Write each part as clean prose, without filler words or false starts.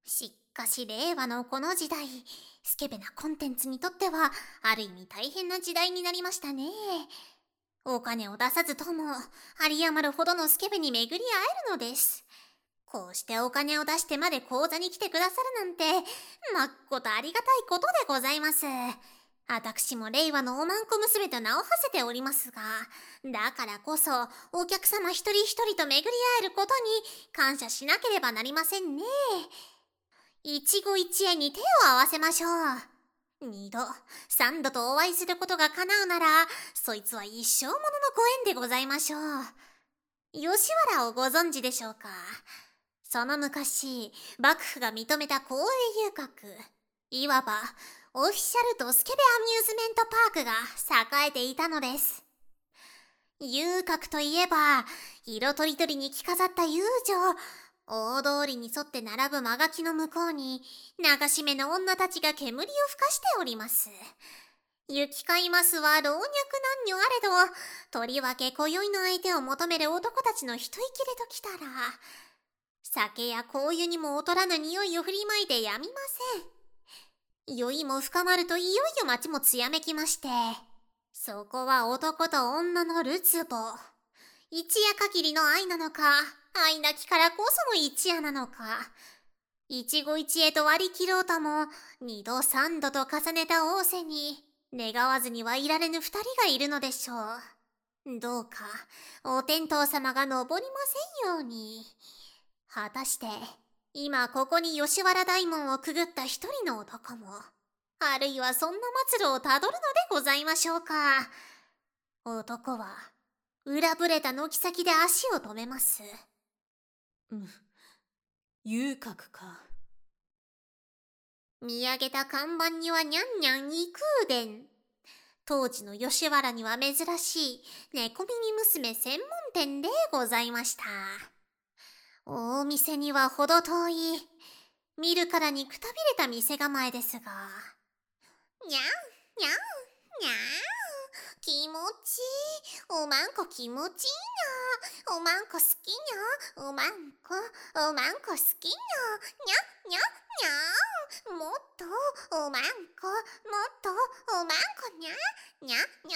しかし令和のこの時代、スケベなコンテンツにとっては、ある意味大変な時代になりましたね。お金を出さずとも、有り余るほどのスケベに巡り会えるのです。こうしてお金を出してまで講座に来てくださるなんて、まっことありがたいことでございます。私も令和のおまんこ娘と名を馳せておりますが、だからこそお客様一人一人と巡り会えることに感謝しなければなりませんね。一期一会に手を合わせましょう。二度、三度とお会いすることが叶うなら、そいつは一生もののご縁でございましょう。吉原をご存知でしょうか。その昔、幕府が認めた公営遊郭、いわばオフィシャルとスケベアミューズメントパークが栄えていたのです。遊郭といえば、色とりどりに着飾った遊女、大通りに沿って並ぶ間垣の向こうに、流し目の女たちが煙をふかしております。行き交いますは老若男女あれど、とりわけ今宵の相手を求める男たちの一息れときたら、酒や香油にも劣らぬ匂いを振りまいてやみません。酔いも深まるといよいよ街もつやめきまして、そこは男と女のるつぼ。一夜限りの愛なのか、愛なきからこその一夜なのか。一期一会と割り切ろうとも、二度三度と重ねた仰せに、願わずにはいられぬ二人がいるのでしょう。どうか、お天道様が登りませんように。果たして、今ここに吉原大門をくぐった一人の男も、あるいはそんな末路をたどるのでございましょうか。男は、裏ぶれた軒先で足を止めます。 遊郭か。 見上げた看板にはにゃんにゃん幾伝。当時の吉原には珍しい猫耳娘専門店でございました。大店にはほど遠い、見るからにくたびれた店構えですが。にゃん、にゃん、にゃん。気持ちいい。おまんこ気持ちいいな。おまんこ好きにゃ。おまんこ好きにゃ。にゃ、にゃ、にゃん。もっとおまんこ、もっとおまんこにゃ。にゃ、にゃ、にゃ、にゃ、にゃ、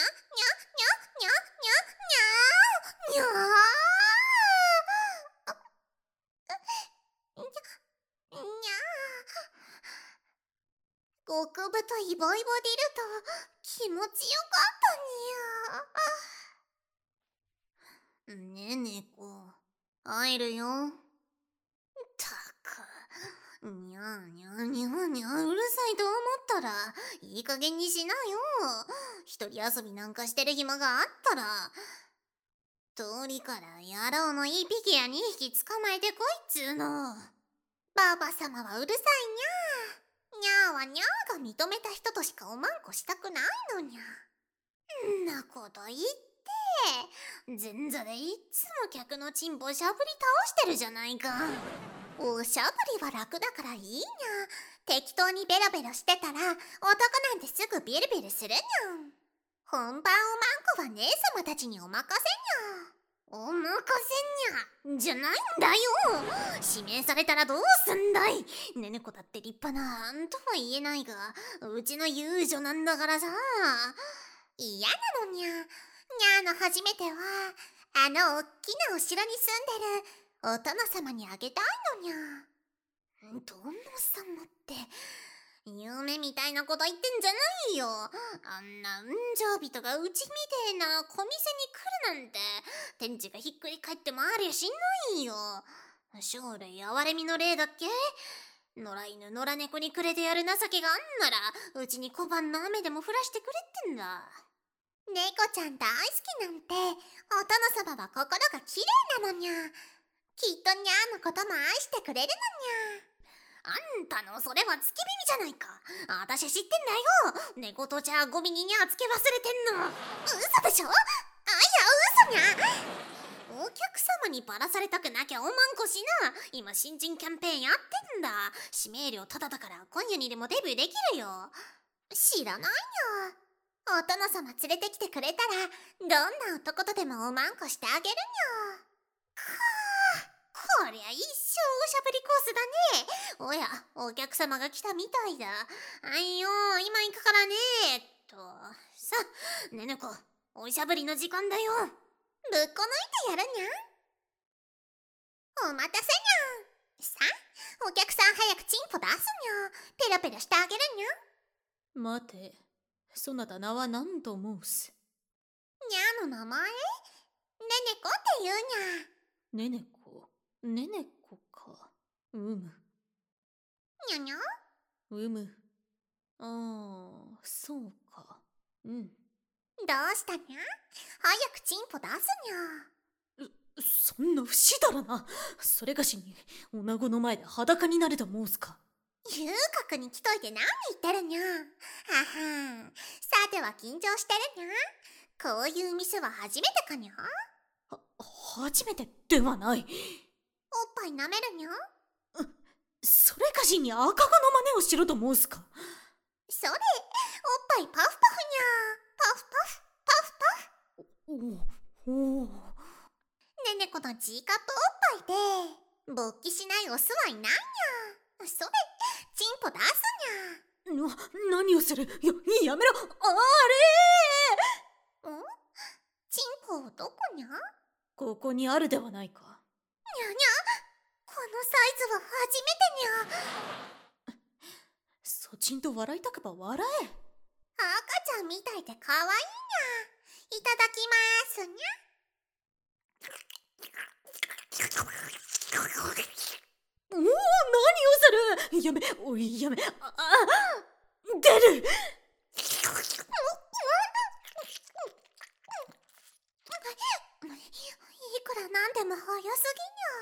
にゃ、にゃ、にゃ。にゃ、にゃ。極太イボイボディルと気持ちよかったにゃ。ねえ猫、会えるよ。たく、にゃーにゃーにゃーにゃー、うるさいと思ったらいい加減にしなよ。一人遊びなんかしてる暇があったら、通りから野郎の一匹や二匹捕まえてこいっつうの。ばば様はうるさいにゃー。にゃーはにゃーが認めた人としかおまんこしたくないのにゃ。んなこと言って、前座でいっつも客のチンポしゃぶり倒してるじゃないか。おしゃぶりは楽だからいいにゃ。適当にベラベラしてたら男なんてすぐビルビルするにゃ。本番おまんこは姉様たちにお任せにゃ。お任せにゃじゃないんだよ。指名されたらどうすんだい。ねねこだって立派なとは言えないが、うちの遊女なんだからさ。嫌なのにゃ。にゃの初めてはあのおっきなお城に住んでるお殿様にあげたいのにゃ。殿様って夢みたいなこと言ってんじゃないよ。あんな運上人がうちみてえな小店に来るなんて、天地がひっくり返ってもありゃしないよ。将来哀れみの例だっけ。野良犬野良猫にくれてやる情けがあんなら、うちに小判の雨でも降らしてくれってんだ。猫ちゃん大好きなんて、お殿様は心がきれいなのにゃ。きっとにゃーのことも愛してくれるのにゃ。あんたのそれは月耳じゃないか。私知ってんだよ。猫とじゃゴミににゃつけ忘れてんの。嘘でしょ。あ、いや嘘にゃ。お客様にバラされたくなきゃおまんこしな。今新人キャンペーンやってんだ。指名料タダだから今夜にでもデビューできるよ。知らないよ。お殿様連れてきてくれたらどんな男とでもおまんこしてあげるにゃ。くー、 こりゃ一生おしゃべりコースだね。おや、お客様が来たみたいだ。はいよ、今行くからね。さあ、ねねこ、おしゃべりの時間だよ。ぶっこ抜いてやるにゃ。お待たせにゃ。さあ、お客さん早くチンポ出すにゃ。ペラペラしてあげるにゃ。 待て、そなた名は何と申す？ にゃの名前？ねねこって言うにゃ。 ねねこ、ねねこか。うむ。 にゃにゃ？ うむ。ああ、そうか。うん。 どうしたにゃ？早くチンポ出すにゃ。 そんな不死だらな。それがしに、女子の前で裸になれと申すか。 遊郭に来といて何言ってるにゃ。ははん。さては緊張してるにゃ。こういう店は初めてかにゃ。 初めてではない。 おっぱい舐めるにゃ。 それがしに赤子の真似をしろと申すか。 それ、おっぱいパフパフにゃ。パフパフ、パフパフ。 おお。 ねねこの G カップおっぱいで、勃起しないオスはいないにゃ。それ、チンポ出すにゃ。 何をする？やめろ。 ん？チンポどこにゃ？ ここにあるではないか。 にゃにゃ、このサイズは初めてにゃ。 そちんと笑いたくば笑え。 赤ちゃんみたいでかわいいにゃ。いただきますにゃ。 おお、何をする？やめ、おい、やめ。出る。 いくらなんでも早す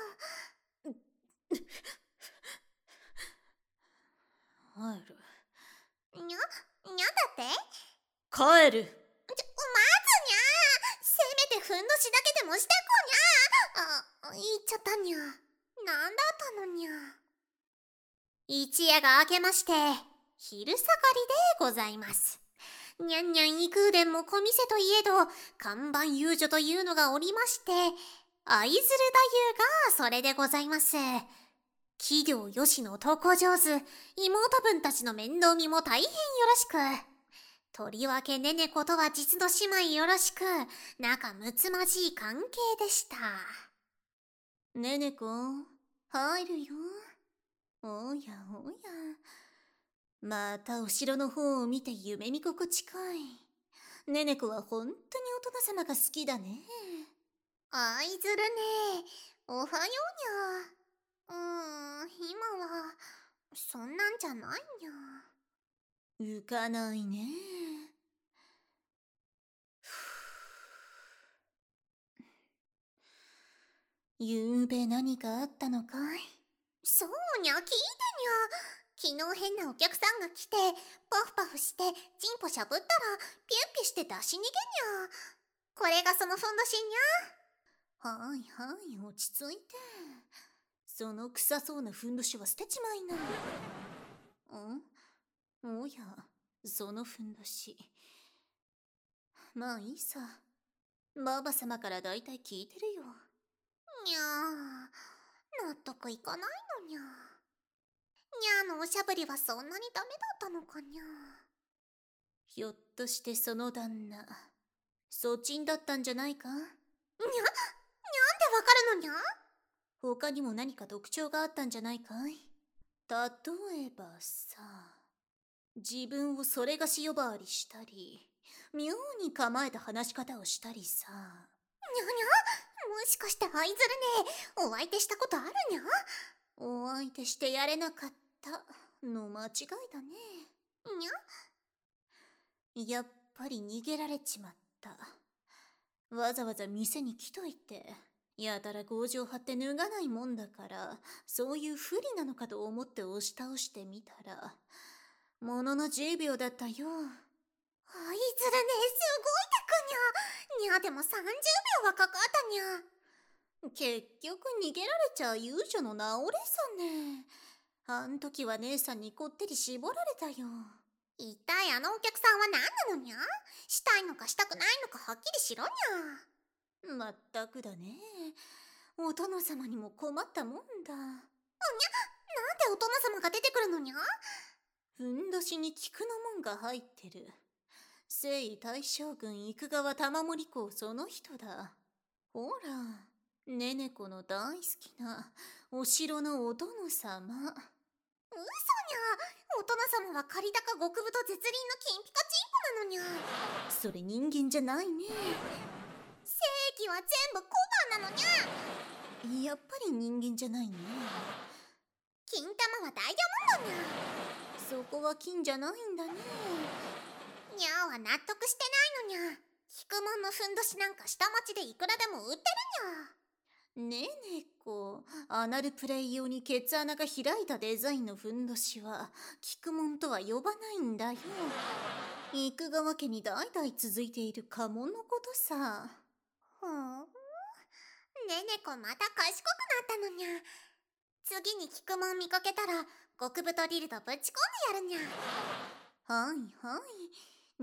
帰る。 ぎにゃ。にゃだって？ 帰る。 待つにゃ。せめてふんどしだけでもしてこにゃ。言っちゃったにゃ。なんだったのにゃ。一夜が明けまして、昼下がりでございます。にゃんにゃん幾腕も小店といえど、看板遊女というのがおりまして、愛鶴太夫がそれでございます。器量よしの床上手、妹分たちの面倒見も大変よろしく。とりわけねねことは実の姉妹よろしく、仲睦まじい関係でした。ねねこ、入るよ。おやおや。また後ろの方を見て夢見心地かい。ねねこは本当にお殿様が好きだね。愛鶴ね、おはようにゃ。今は、そんなんじゃないにゃ。浮かないね。ゆうべ何かあったのかい？そうにゃ、聞いてにゃ。昨日変なお客さんが来て、パフパフして、チンポしゃぶったら、ピュンピュして出し逃げにゃ。これがそのふんどしにゃ。はいはい、落ち着いて。その臭そうなふんどしは捨てちまいな。おや、そのふんどし。まあいいさ。ばば様からだいたい聞いてるよ。にゃー、納得いかないのにゃ。にゃーのおしゃぶりはそんなにダメだったのかにゃ。ひょっとしてその旦那、そちんだったんじゃないか？にゃ、なんでわかるのにゃ？他にも何か特徴があったんじゃないかい？例えばさ、自分をそれがし呼ばわりしたり、妙に構えた話し方をしたりさ。にゃにゃ、もしかして愛鶴ね、お相手したことあるにゃ？お相手してやれなかったの間違いだね。にゃ？やっぱり逃げられちまった。わざわざ店に来といて、やたら強情張って脱がないもんだから、そういう不利なのかと思って押し倒してみたら、ものの10秒だったよ。愛鶴ね、すごいテクにゃ。にゃでも30秒はかかったにゃ。結局逃げられちゃ遊女の直れさね。あん時は姉さんにこってり絞られたよ。一体あのお客さんは何なのにゃ？したいのかしたくないのかはっきりしろにゃ。まったくだね。 お殿様にも困ったもんだ。 なんでお殿様が出てくるのにゃ？ ふんどしに菊の紋が入ってる。征夷大将軍生川玉森公その人だ。ほら、ねねこの大好きなお城のお殿様。 嘘にゃ。お殿様は借高極太絶倫の金ピカチンコなのにゃ。 それ人間じゃないね。 正義は全部小判なのにゃ。 やっぱり人間じゃないね。 金玉はダイヤモンドにゃ。 そこは金じゃないんだね。 にゃーは納得してないのにゃ。菊門のふんどしなんか下町でいくらでも売ってるにゃ。 ねねこ、アナルプレイ用にケツ穴が開いたデザインのふんどしは菊門とは呼ばないんだよ。生川家に代々続いている家紋のことさ。 ほん。ねねこまた賢くなったのにゃ。次に菊門見かけたら極太リルドぶち込んでやるにゃ。 はいはい。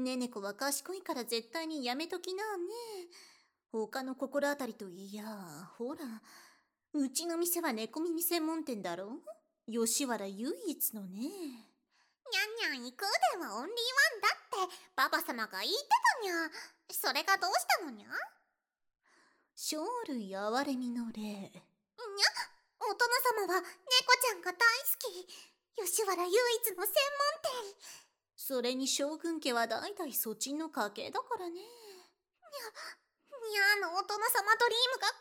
ねねこは賢いから絶対にやめときなね。他の心当たりといや、ほら、うちの店は猫耳専門店だろ？吉原唯一のね。 にゃんにゃん行くではオンリーワンだってババ様が言ってたにゃ。それがどうしたのにゃ？ 生類憐れみの例。 にゃ、お殿様は猫ちゃんが大好き。吉原唯一の専門店。 それに将軍家は代々そっちの家系だからね。 にゃーのお殿様ドリームが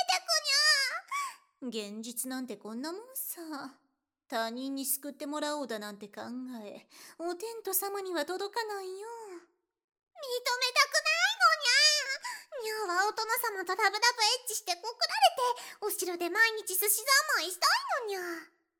崩れてくにゃ。 現実なんてこんなもんさ。他人に救ってもらおうだなんて考え、お天道様には届かないよ。 認めたくないのにゃ。にゃーはお殿様とラブラブエッチして告られて、お城で毎日寿司三昧したいのにゃ。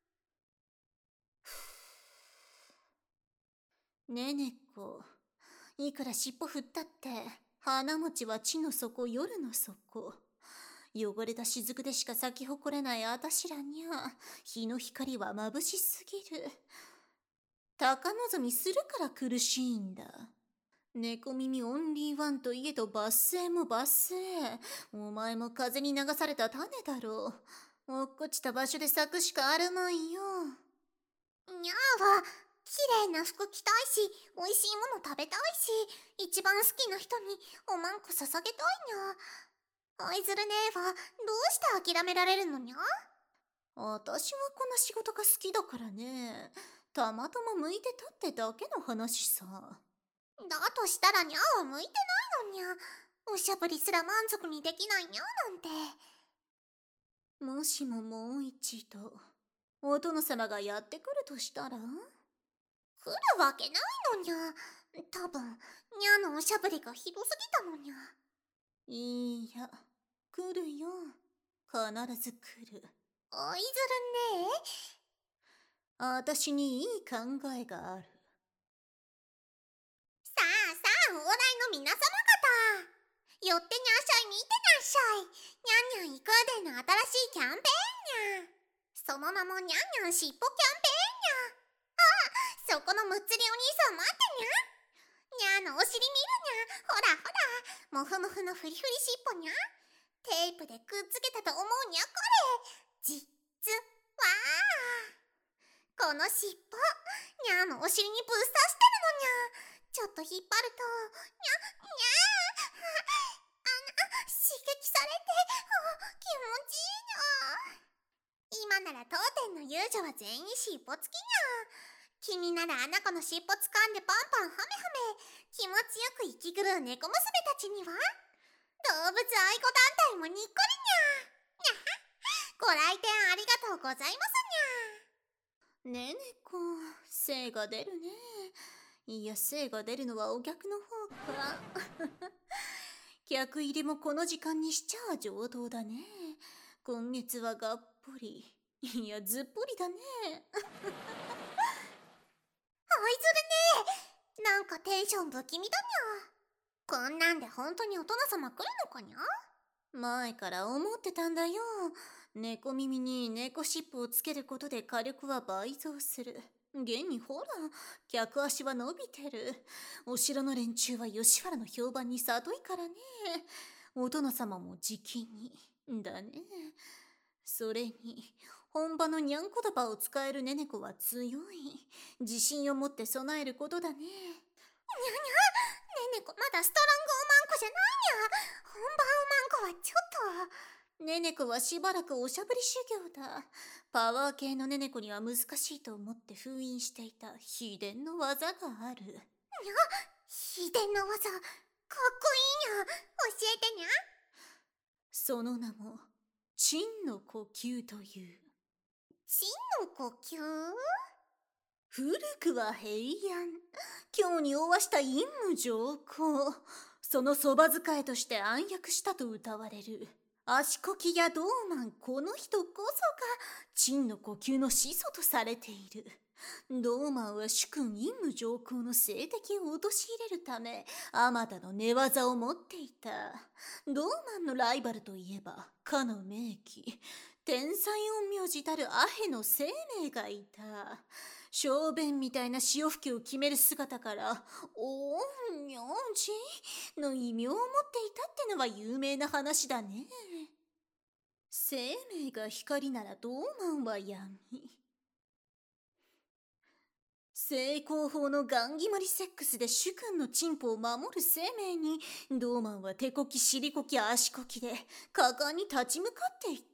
ねねこ、いくら尻尾振ったって花餅は地の底夜の底。汚れた雫でしか咲き誇れないあたしらにゃ日の光は眩しすぎる。高望みするから苦しいんだ。猫耳オンリーワンといえど抜粋も抜粋。お前も風に流された種だろう。落っこちた場所で咲くしかあるまいよ。 にゃーは綺麗な服着たいし、美味しいもの食べたいし、一番好きな人におまんこ捧げたいにゃ。愛ずるねえはどうして諦められるのにゃ？ 私はこの仕事が好きだからね。たまたま向いてたってだけの話さ。 だとしたらにゃーは向いてないのにゃ。おしゃぶりすら満足にできないにゃーなんて。 もしももう一度お殿様がやってくるとしたら？ 来るわけないのにゃ。多分にゃーのおしゃぶりがひどすぎたのにゃ。 いや、来るよ。必ず来る。 愛ずるねえ。 私にいい考えがある。 さあさあ、往来の皆様方。寄ってにゃっしゃい、見てにゃっしゃい。にゃんにゃん行くでの新しいキャンペーンにゃ。その名もにゃんにゃんしっぽキャンペーンにゃ。あ、そこのむっつりお兄さん待ってにゃ。にゃーのお尻見るにゃ。ほらほら、もふもふのフリフリしっぽにゃ。テープでくっつけたと思うにゃこれ。実はこの尻尾、にゃーのお尻にぶっ刺してるのにゃ。ちょっと引っ張ると、にゃ、にゃー。刺激されて、気持ちいいな。今なら当店の遊女は全員尻尾付きにゃ。気になるあなこの尻尾掴んでパンパンハメハメ。気持ちよく息狂う猫娘たちには、動物愛護団体もにっこりにゃ。にゃは。ご来店ありがとうございますにゃ。 ねねこ、精が出るね。いや、精が出るのはお客の方か。客入りもこの時間にしちゃ上等だね。今月はがっぽり。いや、ずっぽりだね。 愛ずるねえ。なんかテンション不気味だにゃ。こんなんで本当にお殿様来るのかにゃ？ 前から思ってたんだよ。猫耳に猫尻尾をつけることで火力は倍増する。現にほら、客足は伸びてる。お城の連中は吉原の評判に里いからね。お殿様もじきに。 だね。それに、本場のにゃんこダパを使えるネネコは強い。自信を持って備えることだね。 ネネコまだストロングおまんこじゃないにゃ。本場おまんこはちょっと。 ネネコはしばらくおしゃぶり修行だ。パワー系のネネコには難しいと思って封印していた秘伝の技がある。 秘伝の技、かっこいいにゃ。教えてにゃ。 その名も、陳の呼吸という。 陳の呼吸？ 古くは平安。今日におわした陰夢上皇。そのそば使いとして暗躍したと謳われる。足こきやドーマン、この人こそが陳の呼吸の始祖とされている。ドーマンは主君陰夢上皇の政敵を陥れるため、あまたの寝技を持っていた。ドーマンのライバルといえば、かの名器、天才陰陽師たるアヘの生命がいた。小便みたいな潮吹きを決める姿から、陰陽師の異名を持っていたってのは有名な話だね。生命が光ならドーマンは闇。成功法のガン決まりセックスで主君のチンポを守る生命に、ドーマンは手こき尻こき足こきで果敢に立ち向かっていった。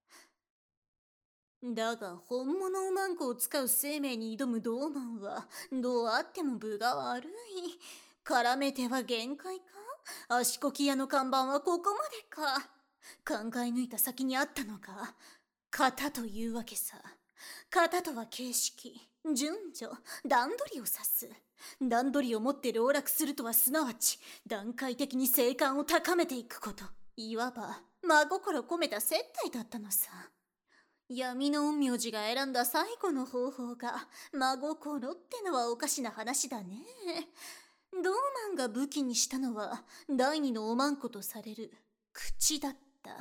だが本物おまんこを使う生命に挑むドーマンはどうあっても分が悪い。絡めては限界か。足こき屋の看板はここまでか。考え抜いた先にあったのが型というわけさ。型とは形式、順序、段取りを指す。段取りをもって籠絡するとはすなわち段階的に静観を高めていくこと。いわば真心込めた接待だったのさ。闇の陰陽師が選んだ最後の方法が真心ってのはおかしな話だね。ドーマンが武器にしたのは第二のおまんことされる口だった。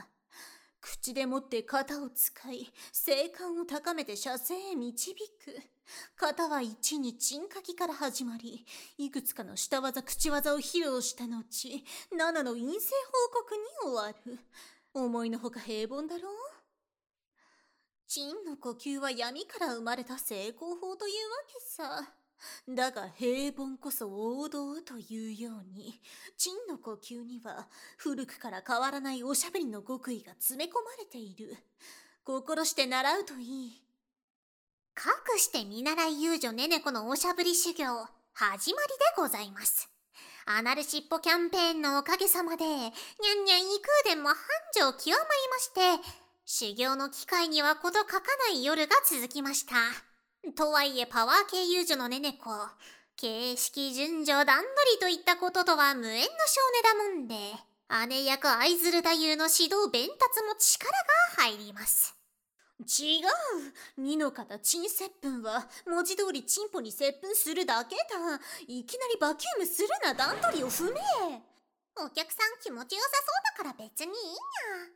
口でもって型を使い、静観を高めて射精へ導く。型は1に鎮火器から始まり、いくつかの下技口技を披露した後、7の陰性報告に終わる。思いのほか平凡だろう。陳の呼吸は闇から生まれた成功法というわけさ。だが平凡こそ王道というように、陳の呼吸には古くから変わらないおしゃべりの極意が詰め込まれている。心して習うといい。 かくして見習い遊女ネネコのおしゃぶり修行、始まりでございます。アナルシッポキャンペーンのおかげさまで、にゃんにゃん異空伝も繁盛極まりまして、修行の機会にはこと書かない夜が続きました。とはいえパワー系遊女のネネコ、形式順序段取りといったこととは無縁の性根だもんで、姉役愛鶴太夫の指導弁達も力が入ります。 違う。2の方チン接吻は文字通りチンポに接吻するだけだ。いきなりバキュームするな。段取りを踏め。 お客さん気持ちよさそうだから別にいいにゃ。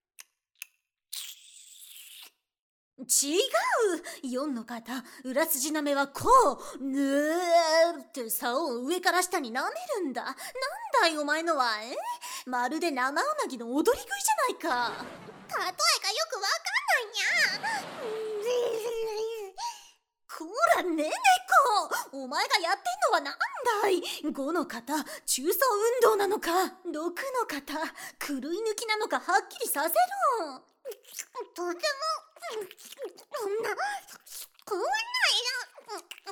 違う。4の方裏筋なめはこうぬーって竿を上から下に舐めるんだ。なんだいお前のは。まるで生うなぎの踊り食いじゃないか。 例えがよくわかんないにゃ。 こらねねこ、お前がやってんのはなんだい。5の方中層運動なのか。6の方狂い抜きなのかはっきりさせろ。 とてもそんな食わないな。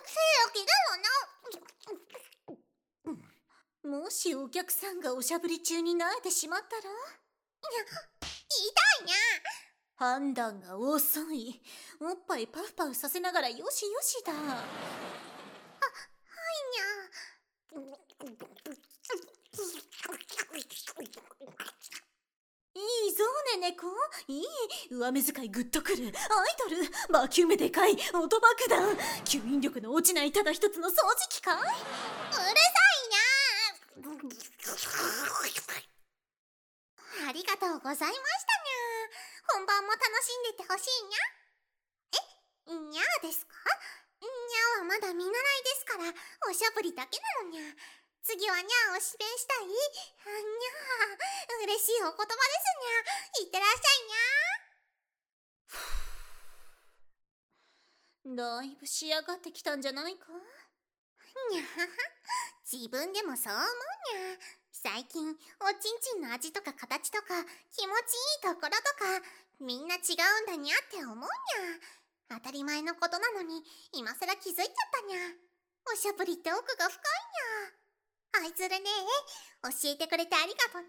正気だわな。 もしお客さんがおしゃぶり中に萎えてしまったら。 痛いにゃ。 判断が遅い。おっぱいパフパフさせながらよしよしだ。 はいにゃ。 いいぞねねこ。いい。上目遣いグッとくる。アイドルバキュームでかい音爆弾。吸引力の落ちないただ一つの掃除機かい。 うるさいにゃ。ありがとうございましたにゃ。本番も楽しんでてほしいにゃ。にゃーですか？にゃーはまだ見習いですからおしゃぶりだけなのにゃ。 次はにゃおし弁したい？にゃー、嬉しいお言葉ですにゃ。いってらっしゃい。だいぶ仕上がってきたんじゃないか？ にゃはは、自分でもそう思うにゃ。最近おちんちんの味とか形とか気持ちいいところとかみんな違うんだにゃって思うにゃ。当たり前のことなのに今更気づいちゃったにゃ。おしゃぶりって奥が深いにゃ。あいつるねえ、教えてくれてありがとうに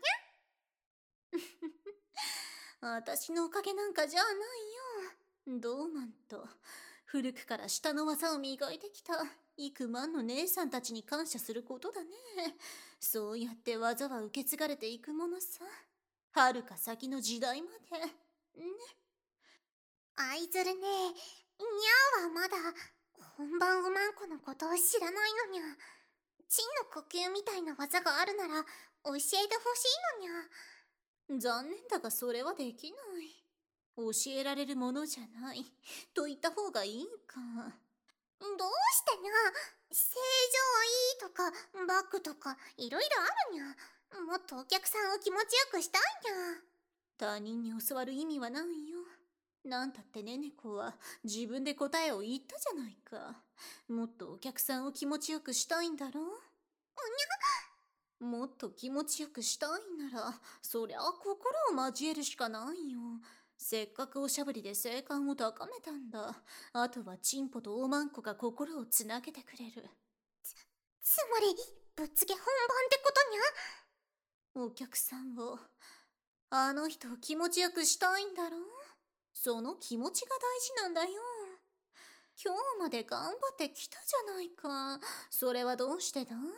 ゃ。私のおかげなんかじゃないよ。ドーマンと古くから下の技を磨いてきた幾万の姉さんたちに感謝することだね。そうやって技は受け継がれていくものさ。はるか先の時代まで。ね。 あいずるねえ、にゃーはまだ本番おまんこのことを知らないのにゃ。チンの呼吸みたいな技があるなら教えてほしいのにゃ。 残念だがそれはできない。教えられるものじゃないと言った方がいいか。 どうしてにゃ。正常位とかバックとかいろいろあるにゃ。もっとお客さんを気持ちよくしたいにゃ。 他人に教わる意味はないよ。なんたってねねこは自分で答えを言ったじゃないか。もっとお客さんを気持ちよくしたいんだろう？もっと気持ちよくしたいならそりゃ心を交えるしかないよ。せっかくおしゃぶりで性感を高めたんだ。あとはチンポとおまんこが心をつなげてくれる。 つまりぶっつけ本番ってことにゃ。 お客さんをあの人を気持ちよくしたいんだろう？その気持ちが大事なんだよ。今日まで頑張ってきたじゃないか。それはどうしてだい？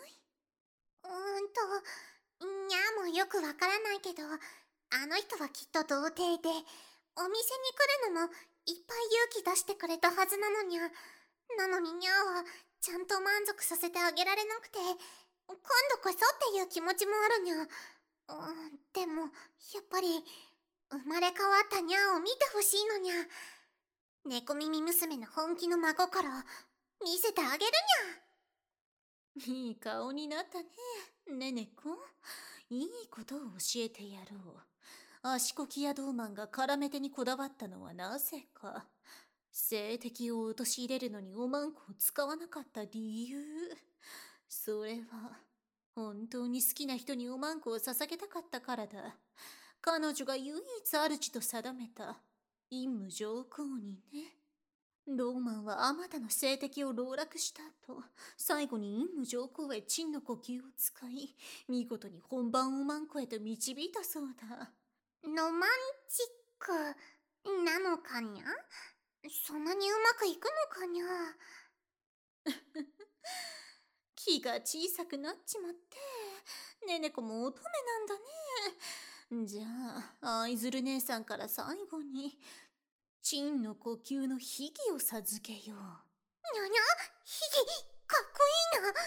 にゃもよくわからないけど、あの人はきっと童貞で、お店に来るのもいっぱい勇気出してくれたはずなのにゃ。なのににゃはちゃんと満足させてあげられなくて、今度こそっていう気持ちもあるにゃ。でも、やっぱり、生まれ変わったにゃを見てほしいのにゃ。猫耳娘の本気の真心、見せてあげるにゃ。いい顔になったね、ねねこ。いいことを教えてやろう。足こきやドーマンが絡め手にこだわったのはなぜか。性的を陥れるのにおまんこを使わなかった理由。それは本当に好きな人におまんこを捧げたかったからだ。彼女が唯一主と定めた陰夢上皇にね。ローマンはあまたの性的を籠絡した後、最後に陰夢上皇へチンの呼吸を使い、見事に本番おまんこへと導いたそうだ。 ロマンチックなのかにゃ？そんなにうまくいくのかにゃ？ 気が小さくなっちまって、ねねこも乙女なんだね。じゃあ、愛ずる姉さんから最後に、チンの呼吸の秘技を授けよう。にゃにゃ、 秘技、かっこいいな。教えてにゃ。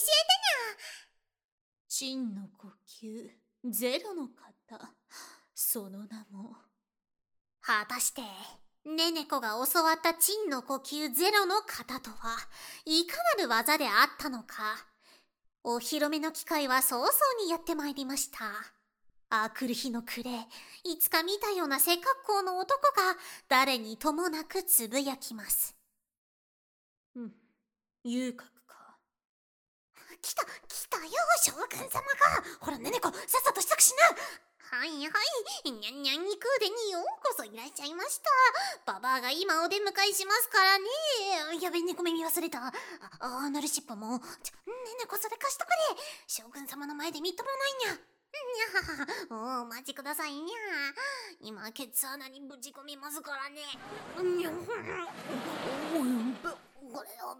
チンの呼吸、ゼロの型。その名も。 果たして、ねねこが教わったチンの呼吸ゼロの型とは、いかなる技であったのか。お披露目の機会は早々にやってまいりました。あくる日の暮れ、いつか見たような背格好の男が誰にともなくつぶやきます。 遊郭か。 来たよ、将軍様が。ほらねねこ、さっさと支度しな。はいはい、にゃんにゃんにくうでにようこそいらっしゃいました。ババアが今お出迎えしますからね。やべ、猫耳忘れた。なるしっぽも。ねねこ、それ貸しとくれ。将軍様の前でみっともないにゃ。にゃお待ちくださいにゃ。今ケツ穴にぶち込みますからね。にゃこれを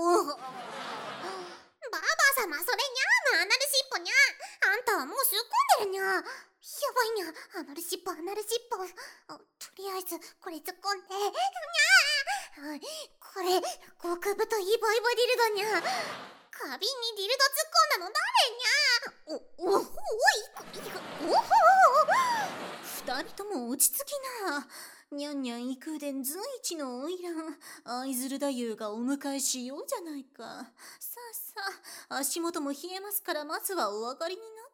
ババア様、それにゃーのアナルしっぽにゃ。あんたはもう吸い込んでるにゃ。やばいにゃ。アナルしっぽ、アナルしっぽ。とりあえずこれ突っ込んで。にゃー。これ極太イボイボディルドにゃ。花瓶にディルド突っ込んだの誰にゃ。おほ二人とも落ち着きな。 にゃんにゃん幾伝随一の花魁、愛鶴太夫がお迎えしようじゃないか。さあさあ、足元も冷えますから、まずはお上がりになって。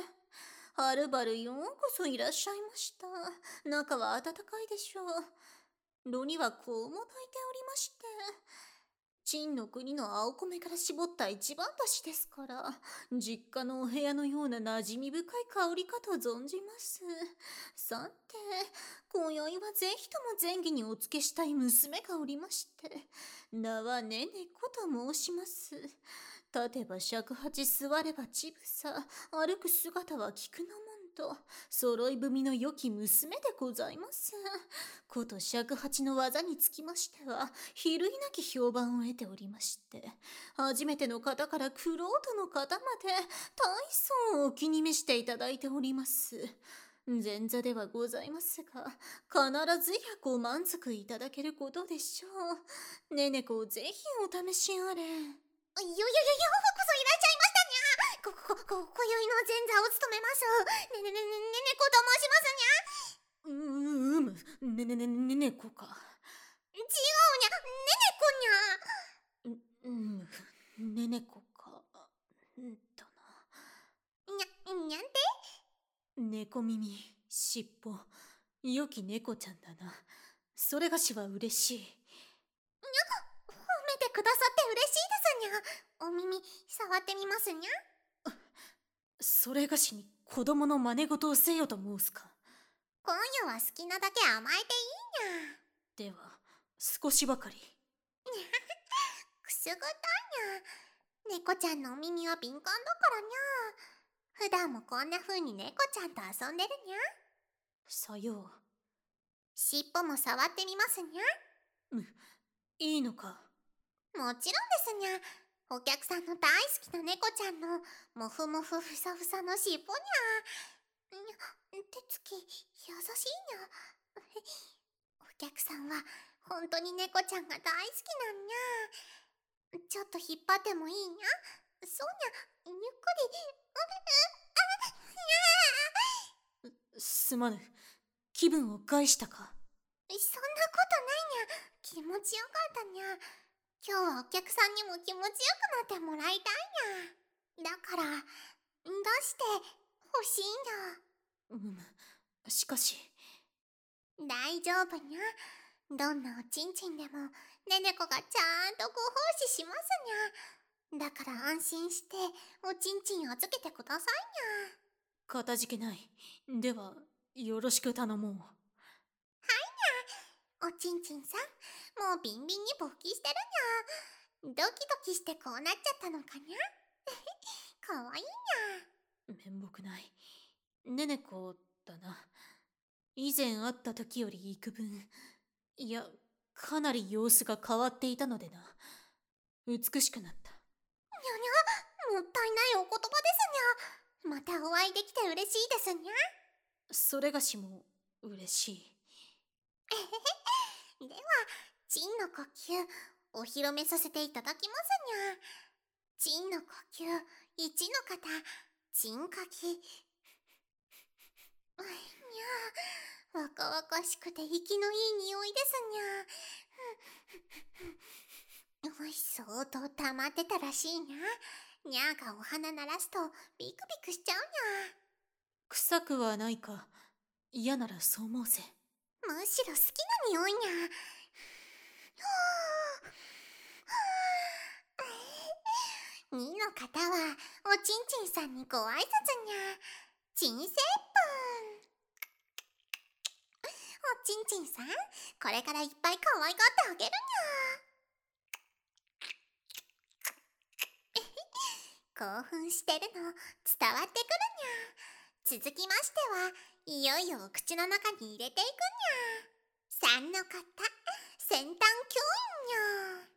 はるばるようこそいらっしゃいました。中は暖かいでしょう。炉には香も炊いておりまして。陳の国の青米から絞った一番だしですから、実家のお部屋のような馴染み深い香りかと存じます。さて、今宵はぜひとも前儀にお付けしたい娘がおりまして、名はねねこと申します。立てば尺八、座れば乳房、歩く姿は菊の門と、揃い踏みの良き娘でございます。こと尺八の技につきましては、比類なき評判を得ておりまして、初めての方から玄人の方まで、大層お気に召していただいております。前座ではございますが、必ずやご満足いただけることでしょう。ねねこをぜひお試しあれ。 ようこそいらっしゃいましたにゃ。今宵の前座を務めますねねこと申しますにゃ。 ねねこか。 違うにゃ、 ねねこか。 にゃんて猫耳、尻尾、良き猫ちゃんだな。それがしは嬉しい。 褒めてくださって嬉しいですにゃ。お耳触ってみますにゃ。 それがしに子供の真似事をせよと申すか。 今夜は好きなだけ甘えていいにゃ。 では少しばかり。 くすぐったいにゃ。猫ちゃんのお耳は敏感だからにゃ。普段もこんな風に猫ちゃんと遊んでるにゃ。 さよう。 尻尾も触ってみますにゃ。 いいのか。 もちろんですにゃ。お客さんの大好きな猫ちゃんのもふもふふさふさの尻尾にゃ。手つき優しいにゃ。お客さんは本当に猫ちゃんが大好きなんにゃ。ちょっと引っ張ってもいいにゃ。そうにゃ、ゆっくり。 すまぬ。気分を害したか。 そんなことないにゃ。気持ちよかったにゃ。今日はお客さんにも気持ちよくなってもらいたいにゃ。だから出してほしいにゃ。しかし大丈夫にゃ。どんなおちんちんでもねねこがちゃんとご奉仕しますにゃ。だから安心しておちんちん預けてくださいにゃ。 かたじけない。ではよろしく頼もう。 おちんちんさん、もうビンビンに勃起してるにゃ。ドキドキしてこうなっちゃったのかにゃ。かわいいにゃ。面目ない。ねねこだな。以前会った時より幾分、いや、かなり様子が変わっていたのでな。美しくなった。 にゃにゃ、もったいないお言葉ですにゃ。またお会いできて嬉しいですにゃ。 それがしも嬉しい。 では、チンの呼吸、お披露目させていただきますにゃ。チンの呼吸、1の方、チンかき。にゃ、若々しくて息のいい匂いですにゃ。おいしそうと溜まってたらしいにゃ。にゃがお花鳴らすとビクビクしちゃうにゃ。 臭くはないか。嫌ならそう申せ。 むしろ好きな匂いにゃ。2の方はおちんちんさんにご挨拶にゃ。ちんせっぷん。おちんちんさん、これからいっぱい可愛がってあげるにゃ。興奮してるの伝わってくるにゃ。続きましてはいよいよお口の中に入れていくにゃ。3の方、先端教員にゃ。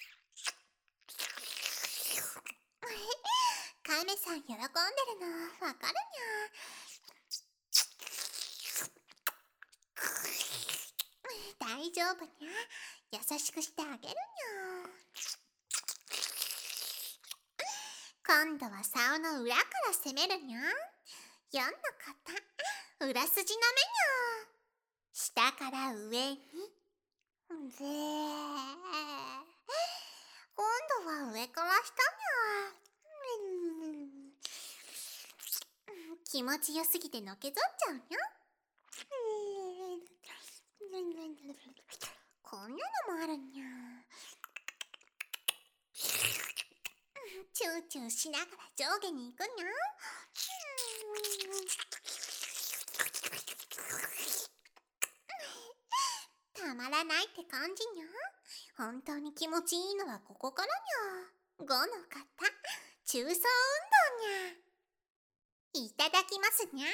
カメさん喜んでるのわかるにゃ。大丈夫にゃ。優しくしてあげるにゃ。今度は竿の裏から攻めるにゃ。4の方、裏筋なめにゃ。 下から上に。ぜー。今度は上から下にゃ。気持ちよすぎてのけぞっちゃうにゃ。こんなのもあるにゃ。チューチューしながら上下に行くにゃ。たまらないって感じにゃ。本当に気持ちいいのはここからにゃ。5の方、中層運動にゃ。いただきますにゃ。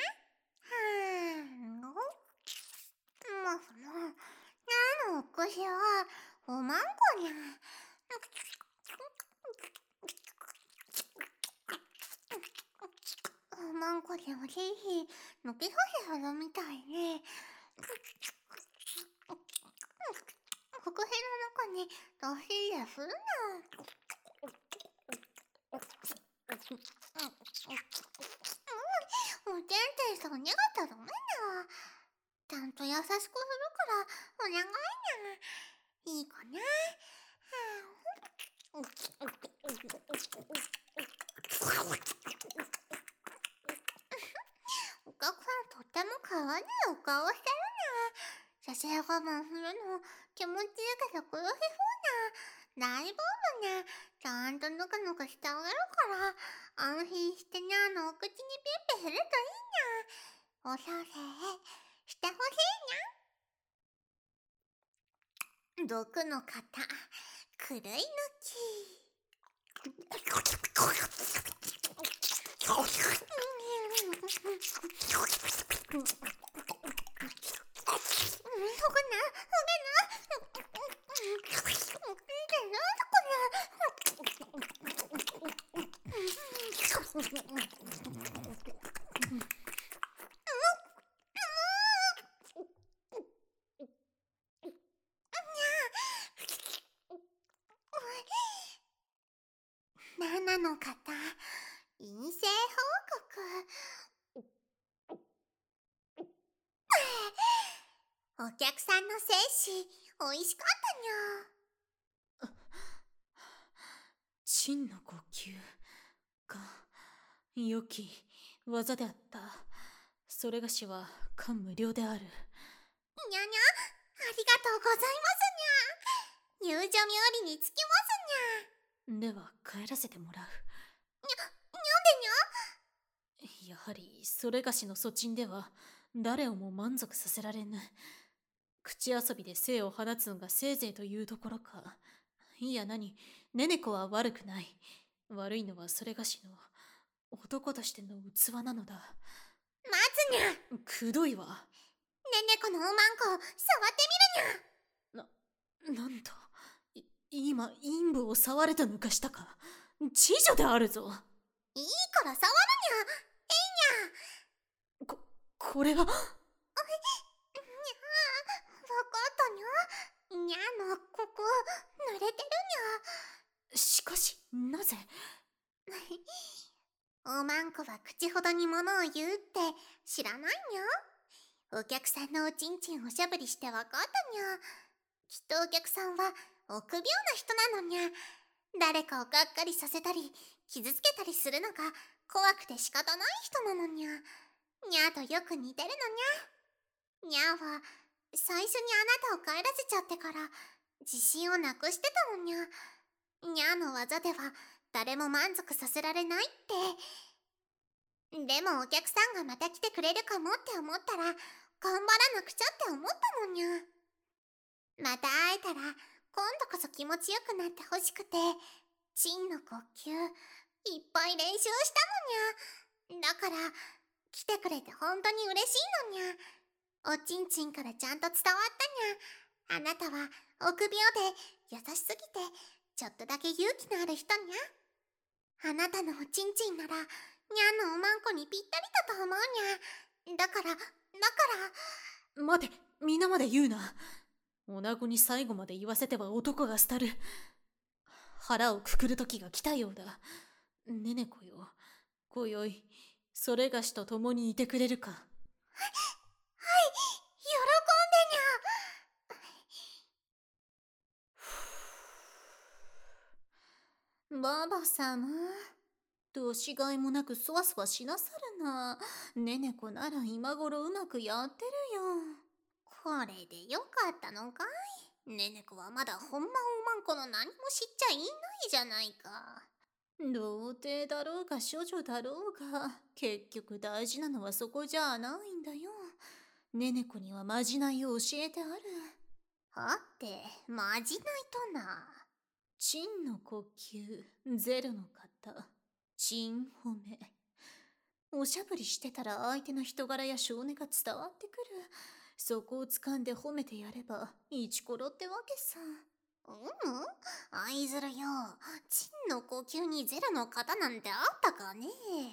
何のおこしはおまんこにゃ。おまんこでおせいひ抜けさせはるみたいね。伏兵の中に出し入れするな。おてんてんさん願ったらダメな。ちゃんと優しくするからお願いな。いいかな。お客さんとっても可愛いお顔してるな。写真我慢するの気持ちいいけど苦しそうな。大丈夫ね。ちゃんとぬかぬかしてあげるから安心してにゃのお口にピッピするといいな。おさせしてほしいな。毒の型狂い抜き。7の方、陰性報告。お客さんの精子、おいしかったにゃ。 陳の呼吸が良き技であった。それがしは感無量である。 にゃにゃ、ありがとうございますにゃ。友情冥利につきますにゃ。では帰らせてもらう。 なんでにゃ。やはりそれがしの粗鎮では誰をも満足させられぬ。口遊びで精を放つのがせいぜいというところか。いや何、ネネコは悪くない。悪いのはそれがしの男としての器なのだ。 待つにゃ。 くどいわ。 ねねこのおまんこ触ってみるにゃ。なんと今陰部を触れと抜かしたか。知女であるぞ。 いいから触るにゃ。 これは。 わかったにゃ。にゃのここ濡れてるにゃ。 しかしなぜ。 おまんこは口ほどにものを言うって知らないにゃ。お客さんのおちんちんおしゃぶりしてわかったにゃ。きっとお客さんは臆病な人なのにゃ。誰かをがっかりさせたり傷つけたりするのが怖くて仕方ない人なのにゃ。にゃとよく似てるのにゃ。にゃは最初にあなたを帰らせちゃってから自信をなくしてたのにゃ。にゃの技では誰も満足させられないって。でもお客さんがまた来てくれるかもって思ったら頑張らなくちゃって思ったのにゃ。また会えたら今度こそ気持ちよくなってほしくてチンの呼吸いっぱい練習したのにゃ。だから来てくれて本当に嬉しいのにゃ。おちんちんからちゃんと伝わったにゃ。あなたは臆病で優しすぎてちょっとだけ勇気のある人にゃ。あなたのおちんちんならにゃんのおまんこにぴったりだと思うにゃ。だから待て、皆まで言うな。女子に最後まで言わせては男が廃る。腹をくくる時が来たようだ。ねねこよ、今宵それがしと共にいてくれるか。 はい、喜んで。 ババ様、年がいもなくそわそわしなさるな。ねねこなら今頃うまくやってるよ。 これでよかったのかい？ねねこはまだほんまおまんこの何も知っちゃいないじゃないか。 童貞だろうが処女だろうが、結局大事なのはそこじゃないんだよ。ねねこにはまじないを教えてある。 はって、まじないとな。 チンの呼吸、ゼロの方、チン褒め。おしゃぶりしてたら相手の人柄や性根が伝わってくる。そこを掴んで褒めてやれば、イチコロってわけさ。 愛づるよ。チンの呼吸にゼロの型なんてあったかね？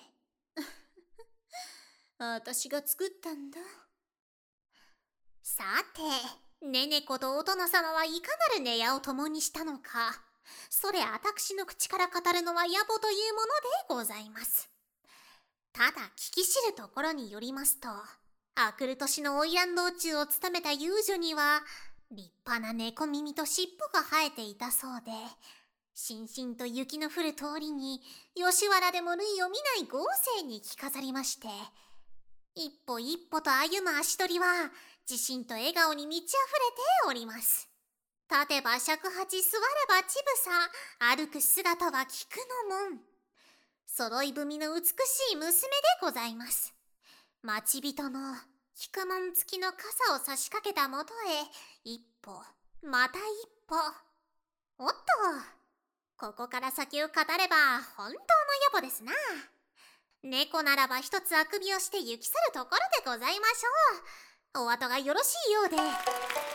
私が作ったんだ。 さて、ねねことお殿様はいかなる寝屋を共にしたのか。それ私の口から語るのは野暮というものでございます。ただ聞き知るところによりますと、あくる年の花魁道中を務めた遊女には、立派な猫耳と尻尾が生えていたそうで、しんしんと雪の降る通りに、吉原でも類を見ない豪勢に着飾りまして、一歩一歩と歩む足取りは、自信と笑顔に満ち溢れております。立てば尺八、座れば乳房、歩く姿は菊の門。揃い踏みの美しい娘でございます。待ち人の菊門付きの傘を差し掛けたもとへ、一歩、また一歩。おっと、ここから先を語れば本当の野暮ですな。猫ならば一つあくびをして行き去るところでございましょう。お後がよろしいようで。